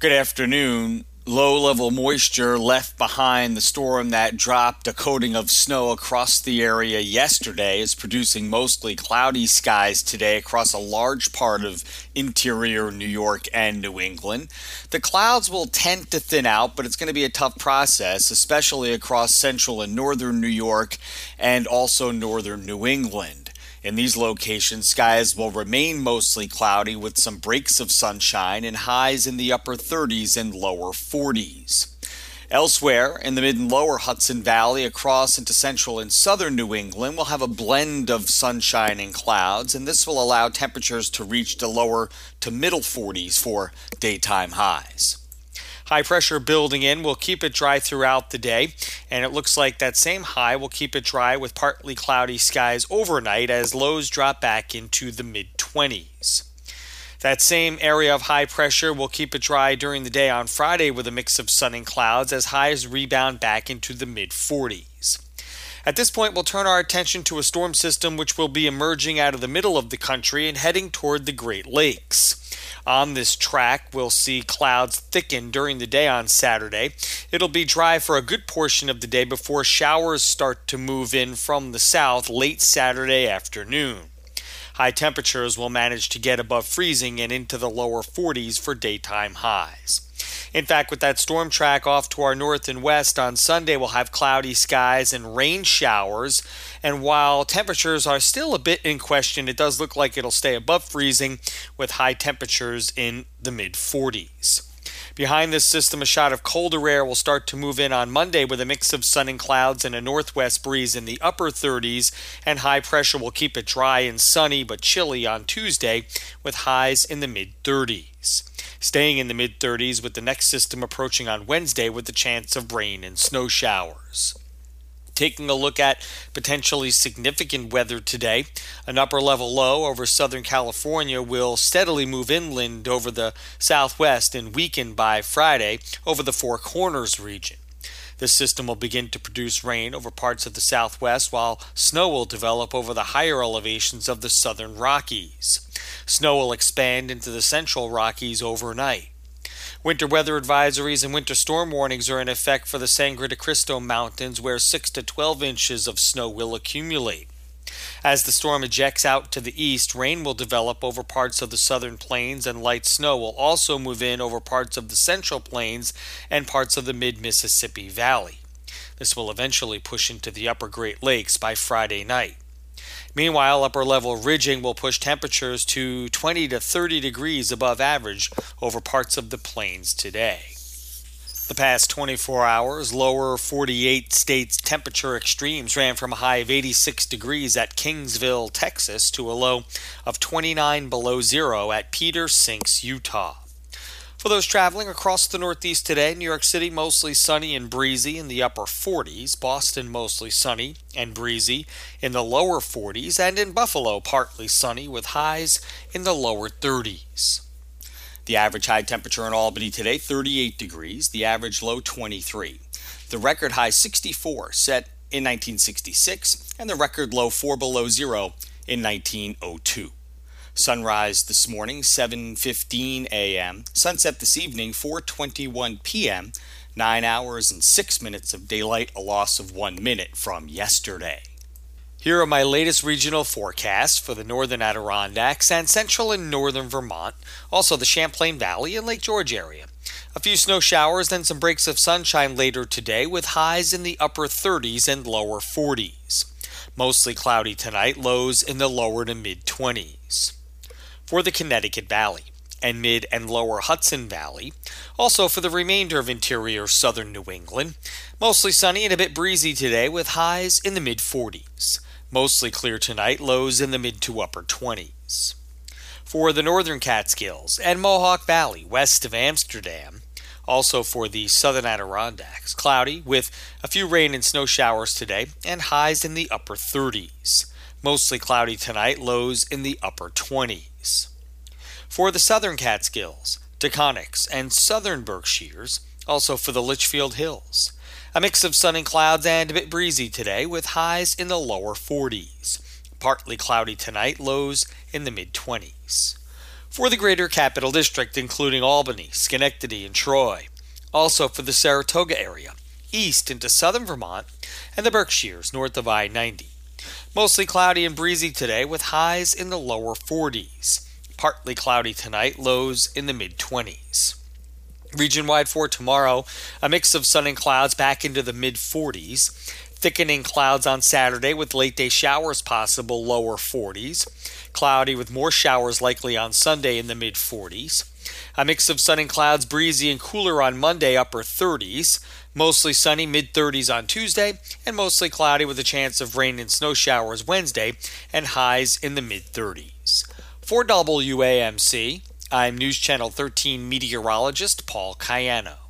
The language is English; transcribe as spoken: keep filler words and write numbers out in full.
Good afternoon. Low-level moisture left behind the storm that dropped a coating of snow across the area yesterday is producing mostly cloudy skies today across a large part of interior New York and New England. The clouds will tend to thin out, but it's going to be a tough process, especially across central and northern New York and also northern New England. In these locations, skies will remain mostly cloudy with some breaks of sunshine and highs in the upper thirties and lower forties. Elsewhere, in the mid and lower Hudson Valley across into central and southern New England, we'll have a blend of sunshine and clouds, and this will allow temperatures to reach the lower to middle forties for daytime highs. High pressure building in will keep it dry throughout the day, and it looks like that same high will keep it dry with partly cloudy skies overnight as lows drop back into the mid twenties. That same area of high pressure will keep it dry during the day on Friday with a mix of sun and clouds as highs rebound back into the mid forties. At this point, we'll turn our attention to a storm system which will be emerging out of the middle of the country and heading toward the Great Lakes. On this track, we'll see clouds thicken during the day on Saturday. It'll be dry for a good portion of the day before showers start to move in from the south late Saturday afternoon. High temperatures will manage to get above freezing and into the lower forties for daytime highs. In fact, with that storm track off to our north and west on Sunday, we'll have cloudy skies and rain showers. And while temperatures are still a bit in question, it does look like it'll stay above freezing with high temperatures in the mid forties. Behind this system, a shot of colder air will start to move in on Monday with a mix of sun and clouds and a northwest breeze in the upper thirties, and high pressure will keep it dry and sunny but chilly on Tuesday with highs in the mid thirties. Staying in the mid thirties with the next system approaching on Wednesday with the chance of rain and snow showers. Taking a look at potentially significant weather today, an upper level low over Southern California will steadily move inland over the southwest and weaken by Friday over the Four Corners region. This system will begin to produce rain over parts of the southwest while snow will develop over the higher elevations of the southern Rockies. Snow will expand into the central Rockies overnight. Winter weather advisories and winter storm warnings are in effect for the Sangre de Cristo Mountains, where six to twelve inches of snow will accumulate. As the storm ejects out to the east, rain will develop over parts of the southern plains, and light snow will also move in over parts of the central plains and parts of the mid-Mississippi Valley. This will eventually push into the upper Great Lakes by Friday night. Meanwhile, upper-level ridging will push temperatures to twenty to thirty degrees above average over parts of the plains today. The past twenty-four hours, lower forty-eight states temperature extremes ran from a high of eighty-six degrees at Kingsville, Texas, to a low of twenty-nine below zero at Peter Sinks, Utah. For those traveling across the Northeast today, New York City mostly sunny and breezy in the upper forties, Boston mostly sunny and breezy in the lower forties, and in Buffalo partly sunny with highs in the lower thirties. The average high temperature in Albany today, thirty-eight degrees, the average low twenty-three. The record high sixty-four set in nineteen sixty-six, and the record low four below zero in nineteen oh two. Sunrise this morning, seven fifteen a.m. Sunset this evening, four twenty-one p.m. Nine hours and six minutes of daylight, a loss of one minute from yesterday. Here are my latest regional forecasts for the northern Adirondacks and central and northern Vermont, also the Champlain Valley and Lake George area. A few snow showers, then some breaks of sunshine later today with highs in the upper thirties and lower forties. Mostly cloudy tonight, lows in the lower to mid twenties. For the Connecticut Valley and mid and lower Hudson Valley, also for the remainder of interior southern New England, mostly sunny and a bit breezy today with highs in the mid forties. Mostly clear tonight, lows in the mid to upper twenties. For the northern Catskills and Mohawk Valley west of Amsterdam, also for the southern Adirondacks, cloudy with a few rain and snow showers today and highs in the upper thirties. Mostly cloudy tonight, lows in the upper twenties. For the southern Catskills, Taconics, and southern Berkshires, also for the Litchfield Hills, a mix of sun and clouds and a bit breezy today with highs in the lower forties. Partly cloudy tonight, lows in the mid twenties. for the greater capital district, including Albany, Schenectady, and Troy. Also for the Saratoga area, east into southern Vermont, and the Berkshires north of I ninety. Mostly cloudy and breezy today with highs in the lower forties. Partly cloudy tonight, lows in the mid-twenties. Region-wide for tomorrow, a mix of sun and clouds back into the mid-forties. Thickening clouds on Saturday with late-day showers possible, lower forties. Cloudy with more showers likely on Sunday in the mid-forties. A mix of sun and clouds, breezy and cooler on Monday, upper thirties. Mostly sunny, mid-thirties on Tuesday, and mostly cloudy with a chance of rain and snow showers Wednesday, and highs in the mid-thirties. For W A M C, I'm News Channel thirteen meteorologist Paul Cayano.